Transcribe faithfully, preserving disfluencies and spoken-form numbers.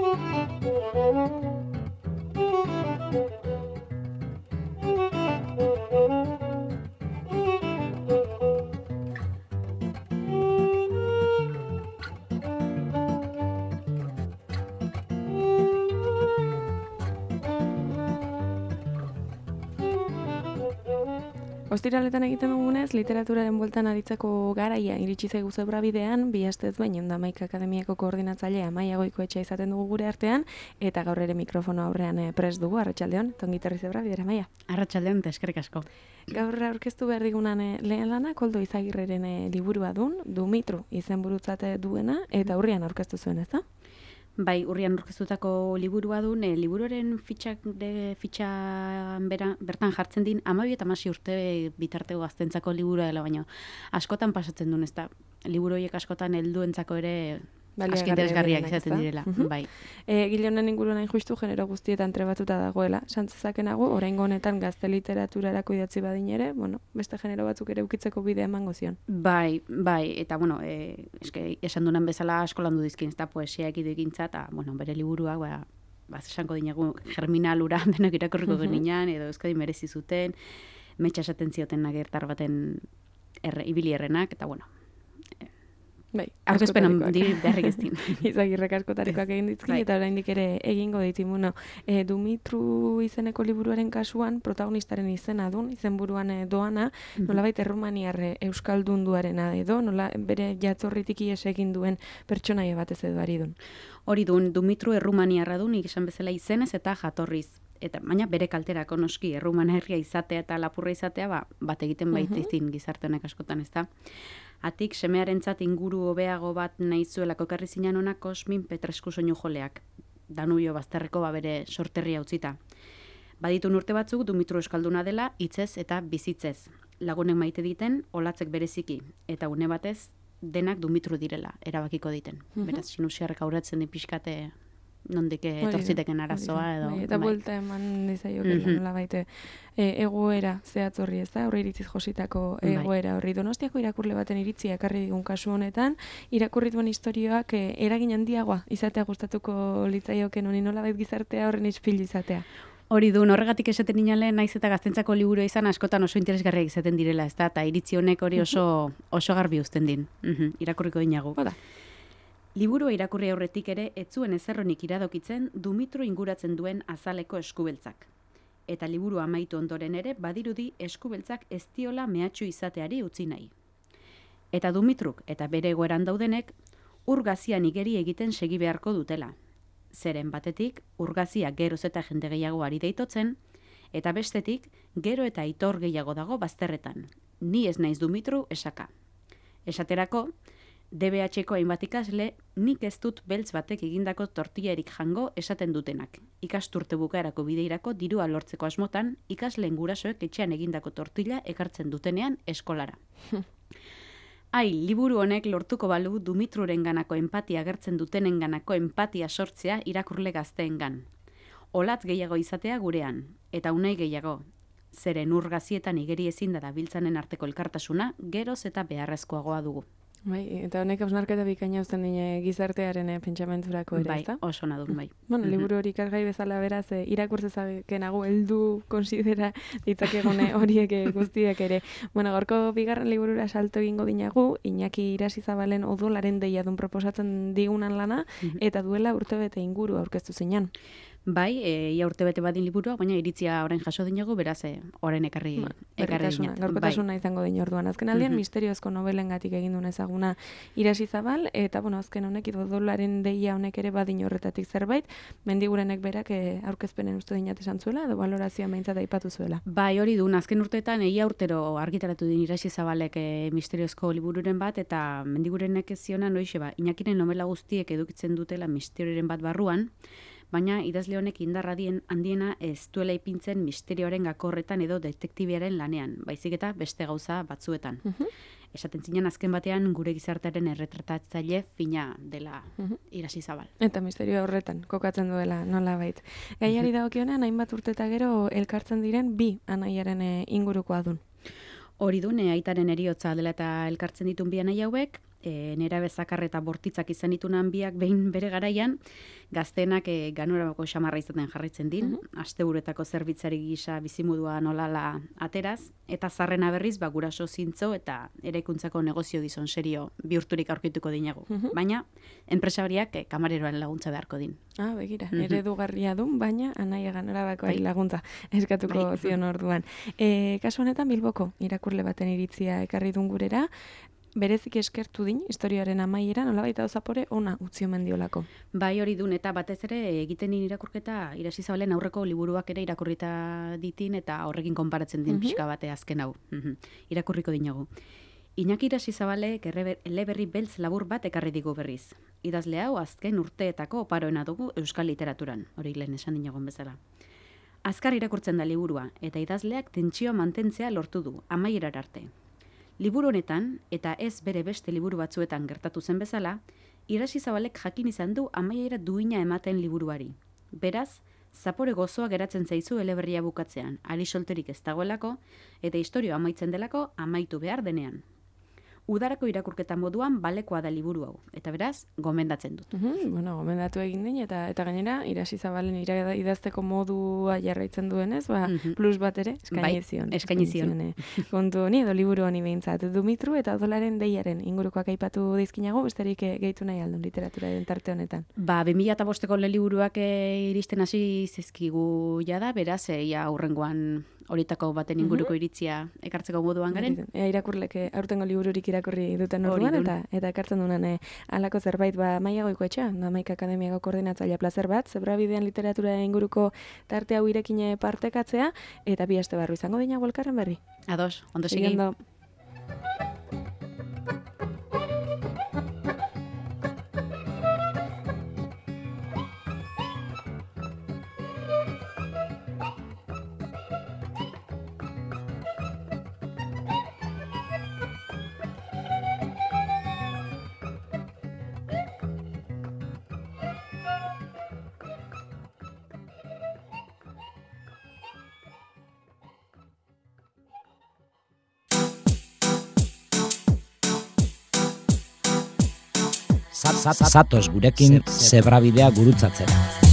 Ostiraletan egiten dugunez, literaturaren bueltan aritzeko garaia iritsi zaigu zebra bidean, bi astez baino da Maika Akademiako koordinatzailea Amaia Goikoetxea izaten dugu gure artean, eta gaur ere mikrofono aurrean prest dugu, arratsaldeon, tongitorri zebra bidera, Amaia. Arratsaldeon, eta eskerrik asko. Gaur aurkeztu behar digunan lehen lana, Koldo Izagirreren liburua dun, Dumitru izenburutzat duena, eta urrian aurkeztu zuen, ez da? Bai, urrian aurkeztutako liburua dun, e, liburuaren fitxak de fitxan bera, bertan jartzen din, hamabi eta hamasi urte bitarteko gaztentzako liburua dela, baina askotan pasatzen duen, ez da, liburu horiek askotan helduentzako ere aski interesgarriak izaten direla. Uh-huh. Bai. E, Gile honen inguruan hain justu genero guztietan trebatuta dagoela, santzezakenago, oraingo honetan gazte literaturarako idatzi badin ere, bueno, beste genero batzuk ere ukitzeko bidea emango zion. Bai, bai, eta bueno, e, eske, esan dunan bezala asko landu dizkin, ez da poesia ekidu egintza, eta bueno, bere liburuak, ba, ba, esango dinagu, germinalura denok irakurriko uh-huh. genian, edo Euskadi merezi zuten, metxa esaten zioten nagertar baten erre, ibili errenak, eta bueno, Bai, aurkezpenan beharrik ez din. Izagirrek askotarikoak egin ditzkin, bai. Eta oraindik ere egingo ditimuno. E, Dumitru izeneko liburuaren kasuan, protagonistaren izena dun, izenburuan doana, mm-hmm. nolabait errumaniar euskaldunduarena edo, nola bere jatzorritik ies egin duen pertsonaia batez edo ari dun. Hori dun, Dumitru errumaniarra dun, esan bezala izenez eta jatorriz. Eta baina bere kalterako noski errumanerria izatea eta lapurra izatea ba, bat egiten baitizin uh-huh. gizarte honek askotan, ez da. Atik semearentzat inguru hobeago bat nahi zuelako ekarri zinan ona Kosmin Petresku soinu joleak. Danubio bazterreko ba bere sorterria utzita. Baditun urte batzuk Dumitru euskalduna dela hitzez eta bizitzez. Lagunek maite diten olatzek bereziki eta une batez denak Dumitru direla erabakiko diten. Uh-huh. Beraz sinusiarrek aurretzen di pixkate nondik etorziteken arazoa edo. Bai, eta buelta eman dizaiokela mm-hmm. nola baite e, egoera zehatz horri, ez da? Horri iritziz jositako egoera horri. Donostiako irakurle baten iritzia ekarri digun kasu honetan, irakurri duen historioak e, eragin handiagoa izatea gustatuko litzaioken honi nola bait gizartea horren ispilu izatea. Hori dun, horregatik esaten inale, naiz eta gaztentzako liburu izan askotan oso interesgarriak izaten direla, ez da? Eta iritzi honek hori oso, oso garbi uzten din. Mm-hmm. Irakurriko dinagu. Oda. Liburua irakurri aurretik ere ez zuen ezerronik iradokitzen Dumitru inguratzen duen azaleko eskubeltzak. Eta liburu amaitu ondoren ere badirudi eskubeltzak ez diola mehatxu izateari utzi nahi. Eta Dumitruk eta bere egoeran daudenek urgazian igeri egiten segi beharko dutela. Zeren batetik urgazia geroz eta jende gehiago ari deitotzen, eta bestetik gero eta aitor gehiago dago bazterretan. Ni ez naiz Dumitru esaka. Esaterako, D B H-ko hainbat ikasle, nik ez dut beltz batek egindako tortillarik jango esaten dutenak. Ikasturte bukaerako bideirako dirua lortzeko asmotan, ikasleen gurasoek etxean egindako tortilla ekartzen dutenean eskolara. Ai, liburu honek lortuko balu Dumitruren ganako empatia agertzen dutenen ganako empatia sortzea irakurle gazteengan. Olatz gehiago izatea gurean, eta unai gehiago. Zeren urgazietan igeri ezin da dabiltzanen arteko elkartasuna, geroz eta beharrezkoagoa dugu. Bai, eta honek hausnarketa bikaina uzten dine gizartearen eh, pentsamenturako ere, bai, ezta? Bai, oso nadun, bai. Bueno, liburu hori ikargai bezala beraz, eh, irakurtzezakenago heldu konsidera ditzakegune horiek guztiak ere. Bueno, gaurko bigarren liburura salto egingo dinagu, Iñaki Irasizabalen Odolaren deia dun proposatzen digunan lana, eta duela urtebete inguru aurkeztu zinan. Bai, e, ia urtebete badin liburua, baina iritzia orain jaso dinagu, beraz, e, orain ekarri, ba, ekarri dinat. Gaurkotasuna bai. izango din orduan. Azken aldean, Uh-huh. misteriozko novelengatik egin duen ezaguna Irasizabal, eta, bueno, azken honek, Odolaren deia honek ere badin horretatik zerbait, mendigurenek berak e, aurkezpenen uste dinat esan zuela, edo valorazioa meintzat aipatu zuela. Bai, hori duen, azken urteetan, ia urtero argitaratu din Irasizabalek e, misteriozko libururen bat, eta mendigurenek ez zionan, oixe, ba, Iñakiren novela guztiek edukitzen dutela misterioren bat barruan, baina idazle honek indarradien handiena ez duela ipintzen misterioaren gakorretan edo detektibiaren lanean, baizik eta beste gauza batzuetan. Uh-huh. Esaten zinen azken batean gure gizartearen erretratatzaile fina dela uh-huh. Irasizabal. Eta misterio horretan kokatzen duela nolabait. Gaiari uh-huh. dagokionean hainbat urte eta gero elkartzen diren bi anaiaren ingurukoa dun. Hori dune aitaren eriotza dela eta elkartzen ditun bi anai hauek, e, nera bezakar eta bortitzak izan itunan biak behin bere garaian, gaztenak e, ganorabako xamarra izaten jarraitzen din, mm-hmm. asteburuetako zerbitzari gisa bizimodua nolala ateraz, eta zarrena berriz, ba, guraso zintzo eta eraikuntzako negozio gizon serio bihurturik aurkituko dinagu. Mm-hmm. Baina, enpresariak e, kamareroan laguntza beharko din. Ah, begira, mm-hmm. eredugarria dun, baina anaia ganorabako bai. laguntza eskatuko bai. zion orduan. E, kasu honetan Bilboko irakurle baten iritzia ekarri dun gurera, berezik eskertu din, historiaren amaiera, nolabait hau zapore, ona utzi omen diolako. Bai hori dun, eta batez ere egiten din irakurketa, Irasi Zabalen aurreko liburuak ere irakurrita ditin, eta horrekin konparatzen din mm-hmm. pixka bate azken hau. Mm-hmm. Irakurriko dinagu. Iñaki Irasi Zabalek eleberri beltz labur bat ekarri digu berriz. Idazle hau azken urteetako oparoena dugu euskal literaturan, hori lehen esan dinagon bezala. Azkar irakurtzen da liburua, eta idazleak tentsioa mantentzea lortu du, amaierar arte. Liburu honetan, eta ez bere beste liburu batzuetan gertatu zen bezala, Irasi Zabalek jakin izan du amaiera duina ematen liburuari. Beraz, zapore gozoa geratzen zaizu eleberria bukatzean, ari solterik ez dagoelako, eta historia amaitzen delako amaitu behar denean. Udarako irakurketa moduan balekoa da liburu hau, eta beraz, gomendatzen dut. Uhum, bueno, gomendatu egin din, eta eta gainera, Irasi Zabalen ira, idazteko modua jarraitzen duenez, ba, mm-hmm. plus bat ere, eskaini zion. Bai, eskaini zion. Kontu honi, edo liburu honi behintzat. Dumitru eta odolaren deiaren ingurukoak aipatu dizkinago, besterik gehitu nahi aldun literaturaren tarte honetan. Ba, bi mila bosteko le liburuak iristen hasi zizkigu jada, beraz, ja aurrengoan horietako baten inguruko iritzia ekartzeko moduan garen. Ea irakurleke aurtengo libururik irakurri duten orduan, eta eta ekartzen dunan e, alako zerbait ba Maiagoiko etxea, Hamaika Akademiako koordinatzailea plazer bat, Zebrabidean literatura inguruko tarte hau irekin partekatzea, eta bi aste barru izango dina elkarren berri. Ados, ondo segi. Zatoz gurekin Zebrabidea gurutzatzera.